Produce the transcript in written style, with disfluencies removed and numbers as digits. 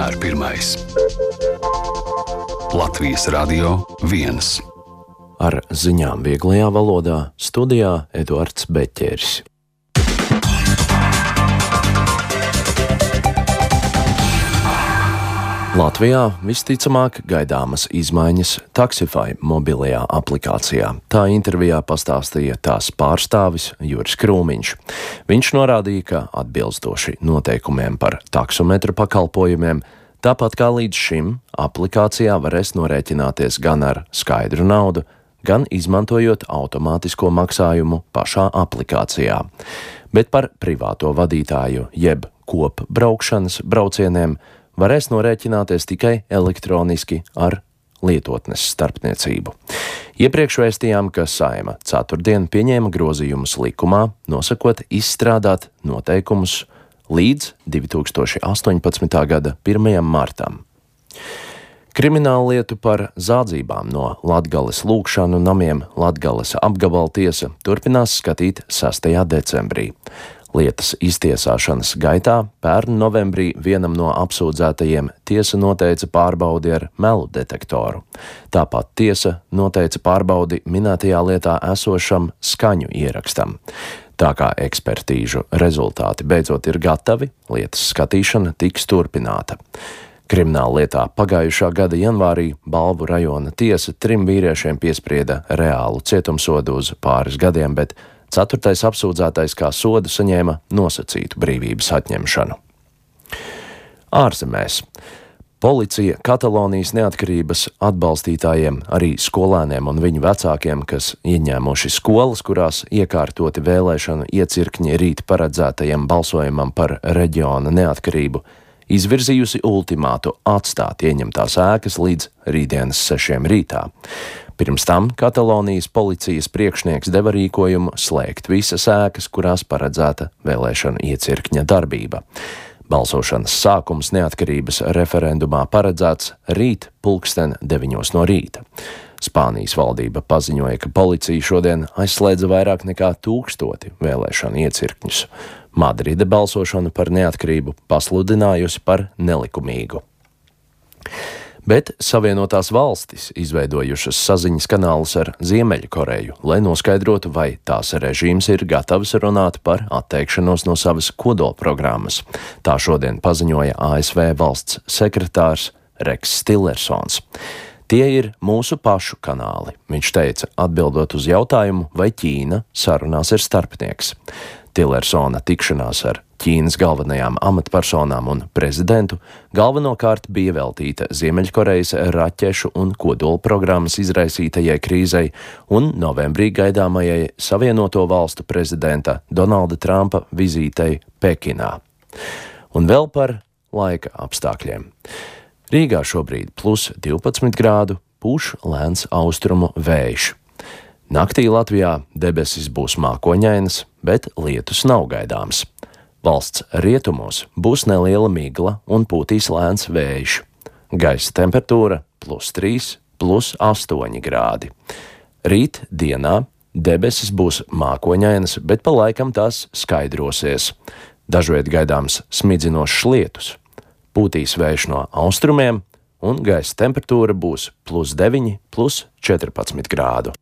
vienmēr pirmais. Latvijas Radio 1. Ar ziņām vieglajā valodā studijā Eduards Beķeris. Latvijā visticamāk gaidāmas izmaiņas Taxify mobilajā aplikācijā. Tā intervijā pastāstīja tās pārstāvis Juris Krūmiņš. Viņš norādīja, ka atbilstoši noteikumiem par taksometru pakalpojumiem, tāpat kā līdz šim, aplikācijā varēs norēķināties gan ar skaidru naudu, gan izmantojot automātisko maksājumu pašā aplikācijā. Bet par privāto vadītāju jeb kopbraukšanas braucieniem varēs norēķināties tikai elektroniski ar lietotnes starpniecību. Iepriekš vēstījām, ka Saeima ceturtdien pieņēma grozījumus likumā, nosakot izstrādāt noteikumus līdz 2018. gada 1. martam. Krimināllietu par zādzībām no Latgales lūgšanu namiem Latgales apgabala tiesa turpinās skatīt 6. decembrī. Lietas iztiesāšanas gaitā pērn novembrī vienam no apsūdzētajiem tiesa noteica pārbaudi ar melu detektoru. Tāpat tiesa noteica pārbaudi minētajā lietā esošam skaņu ierakstam. Tā kā ekspertīžu rezultāti beidzot ir gatavi, lietas skatīšana tiks turpināta. Krimināla lietā pagājušā gada janvārī Balvu rajona tiesa 3 vīriešiem piesprieda reālu cietumsodu uz pāris gadiem, bet 4. apsūdzētais kā sodu saņēma nosacītu brīvības atņemšanu. Ārzemēs. Policija Katalonijas neatkarības atbalstītājiem, arī skolēniem un viņu vecākiem, kas ieņēmuši skolas, kurās iekārtoti vēlēšanu iecirkņi rīt paredzētajam balsojumam par reģiona neatkarību, izvirzījusi ultimātu atstāt ieņemtās ēkas līdz rītdienas 6 rītā. Pirms tam Katalonijas policijas priekšnieks deva rīkojumu slēgt visas ēkas, kurās paredzēta vēlēšanu iecirkņa darbība. Balsošanas sākums neatkarības referendumā paredzēts rīt 9:00 no rīta. Spānijas valdība paziņoja, ka policija šodien aizslēdza vairāk nekā 1000 vēlēšanu iecirkņus. Madride balsošanu par neatkarību pasludinājusi par nelikumīgu. Bet Savienotās valstis izveidojušas saziņas kanālus ar Ziemeļkoreju, lai noskaidrotu, vai tās režīms ir gatavs runāt par atteikšanos no savas kodolprogrammas. Tā šodien paziņoja ASV valsts sekretārs Reks Tillersons. Tie ir mūsu pašu kanāli, viņš teica, atbildot uz jautājumu, vai Ķīna sarunās ir starpnieks. Tillersona tikšanās ar Ķīnas galvenajām amatpersonām un prezidentu galvenokārt bija veltīta Ziemeļkorejas raķešu un kodolprogrammas izraisītajai krīzei un novembrī gaidāmajai Savienoto valstu prezidenta Donalda Trumpa vizītei Pekinā. Un vēl par laika apstākļiem. Rīgā šobrīd +12 grādu, pūš lēns austrumu vējš. Naktī Latvijā debesis būs mākoņainas, bet lietus nav gaidāms. Valsts rietumos būs neliela migla un pūtīs lēns vējš. Gaisa temperatūra +3, +8 grādi. Rīt dienā debesis būs mākoņainas, bet pa laikam tās skaidrosies. Dažviet gaidāms smidzinošs lietus. Pūtīs vējš no austrumiem un gaisa temperatūra būs +9, +14 grādu.